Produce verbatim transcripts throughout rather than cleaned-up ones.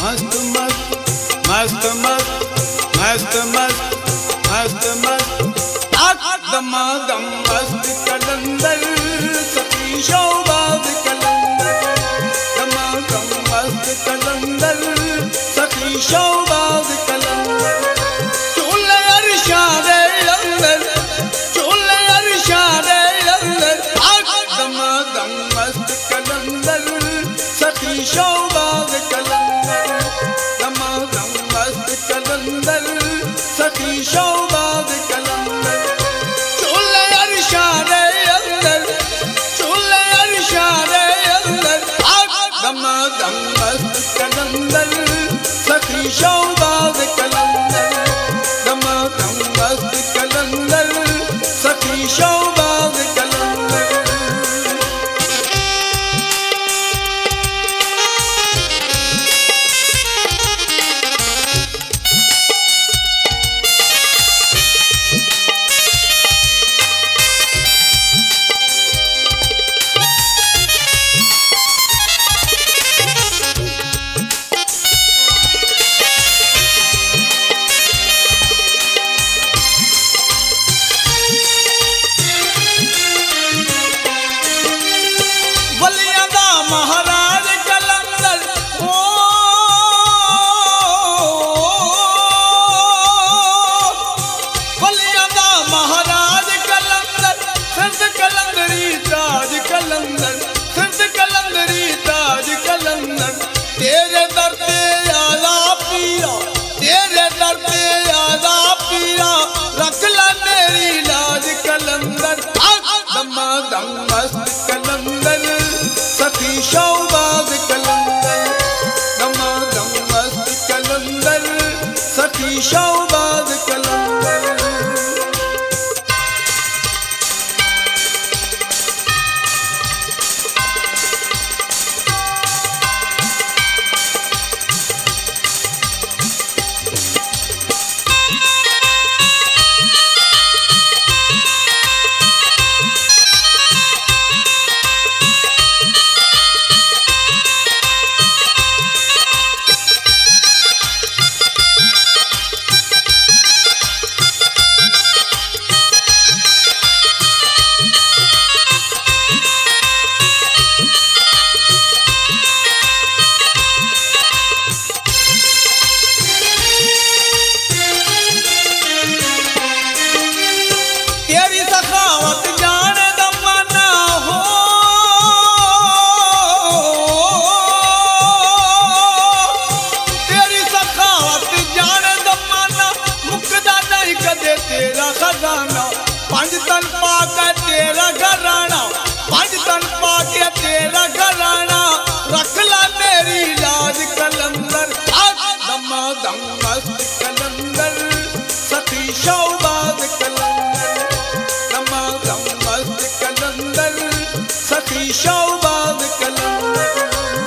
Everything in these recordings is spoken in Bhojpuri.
मस्त मस्त मस्त मस्त मस्त मस्त मस्त मस्त दमा दम मस्त कलंदर सखी शौबाद कलंदर दमा दम मस्त कलंदर सखी शौबाद कलंदर चूल्हे अरशादे अंदर चूल्हे अरशादे अंदर दमा दम मस्त कलंदर सखी शौबाद कलंदर दमा दम मस्त कलंदर सखी शौबाद कलंदर चूल्हे अरशादे अंदर चूल्हे अरशादे अंदर दमा दम मस्त कलंदर सखी शौबाद कलंदर दमा दम मस्त कलंदर सखी शौबाद कलंदर महाराज कलंदर ओ बलियादा महाराज कलंदर सिंध कलंदरी ताज कलंदर सिंध कलंदरी ताज कलंदर तेरे दर पे आला पीरा तेरे दर पे आला पीरा रख ला मेरी लाज कलंदर दमा दम मस्त कलंदर सखी शौबाद कलंदर दमा दम मस्त कलंदर सखी शौबाद कलंदर पंज तन पाके तेरा घराना पंज तन पाके तेरा घराना रख ला मेरी लाज कलंदर दमा दम मस्त कलंदर सखी शौबाद कलंदर दमा दम मस्त कलंदर सखी शौबाद कलंदर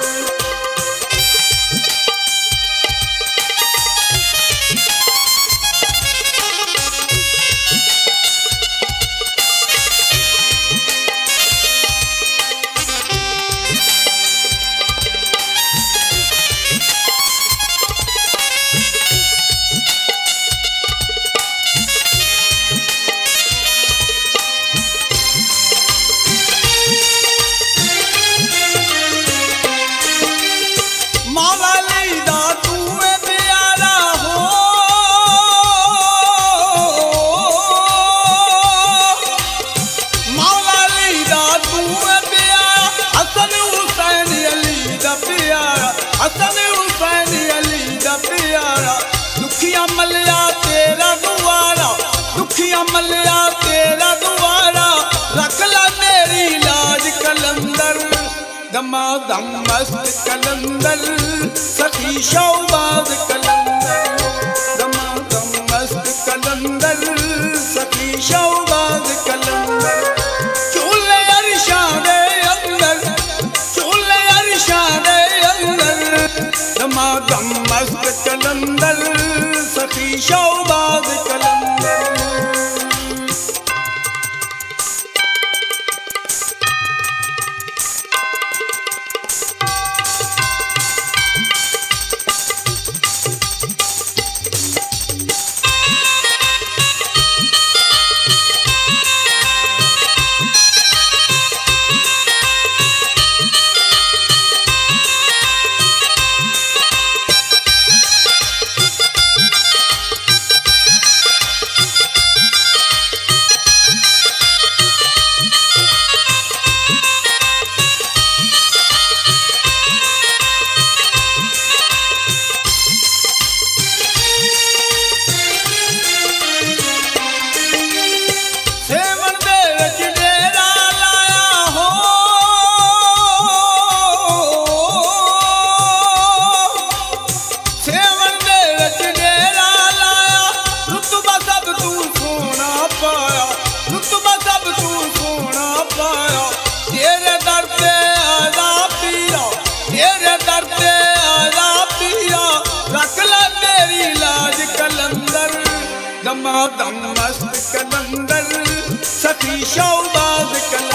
दुखिया मलिया तेरा दुआरा दुखिया मलिया तेरा दुआरा रख ला मेरी लाज कलंदर दमा दम मस्त कलंदर सखी शौबाद कलंदर दमा दम मस्त कलंदर सखी शौबाद कलंदर चूल्हे अरशादे अंदर चूल्हे अरशादे अंदर दमा दम मस्त कलंदर सखी शौबाद कलंदर दमादम मस्त कलंदर सखी शौबाज कलंदर